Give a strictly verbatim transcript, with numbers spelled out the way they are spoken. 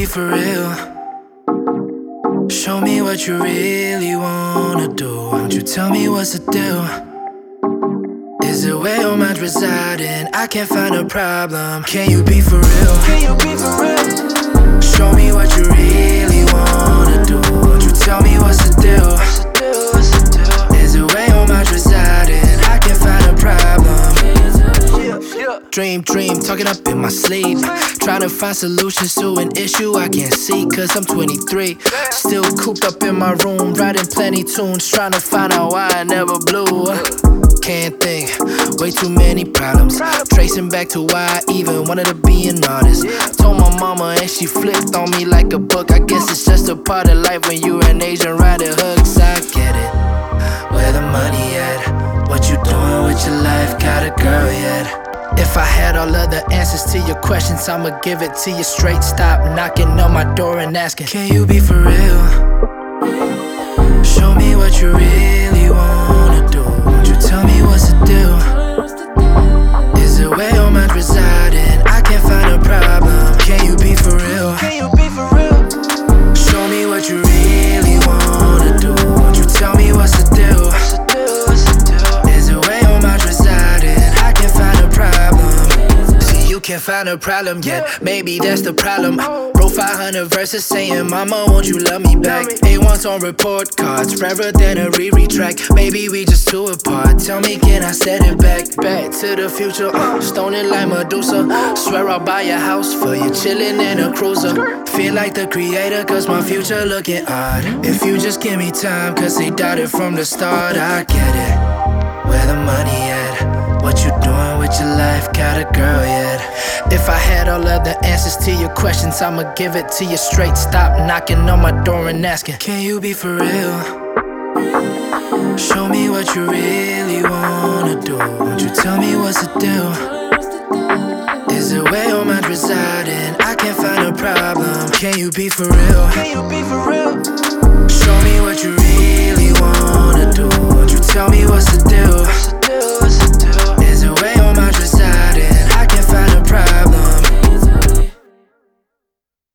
be for real? Show me what you really wanna do. Won't you tell me what's the deal? Is it where your mind's residing? I can't find a problem. Can you be for real? Can you be for real? Show me what you really wanna do. Won't you tell me what's the deal? Is it where your mind's residing? I can't find a problem. Dream, dream, talking up in my sleep. Trying to find solutions to an issue I can't see. Cause I'm twenty-three, still cooped up in my room, writing plenty tunes, trying to find out why I never blew. Can't think, way too many problems. Tracing back to why I even wanted to be an artist. Told my mama and she flipped on me like a book. I guess it's just a part of life when you're an Asian riding hooks. I get it, where the money at? What you doing with your life? Got a girl yet? If I had all of the answers to your questions, I'ma give it to you straight. Stop knocking on my door and asking, can you be for real? Show me what you really wanna do. Won't you tell me what's the deal? Is it where your mind's residing? I can't find a problem. Can you be for real? Can you be for real? Show me what you really wanna do. Won't you tell me what's the deal? Is it where your mind's residing? I can't find a problem. See, you can't find a problem yet. Maybe that's the problem. Wrote five hundred verses saying, mama, won't you love me back? A ones on report cards, rarer than a Riri track. Maybe we just two apart. Tell me, can I set it back? Back to the future, uh, stoning like Medusa. Swear I'll buy a house for you, chilling in a cruiser. Feel like the creator, cause my future looking odd. If you just give me time, cause they doubted from the start. I get it, where the money at? What you doing with your life? Got a girl yet? If I had all of the answers to your questions, I'ma give it to you straight. Stop knocking on my door and asking, can you be for real? Show me what you really wanna do. Won't you tell me what's the deal? Is it where your mind's residing? I can't find a problem. Can you be for real? Can you be for real? Show me what you really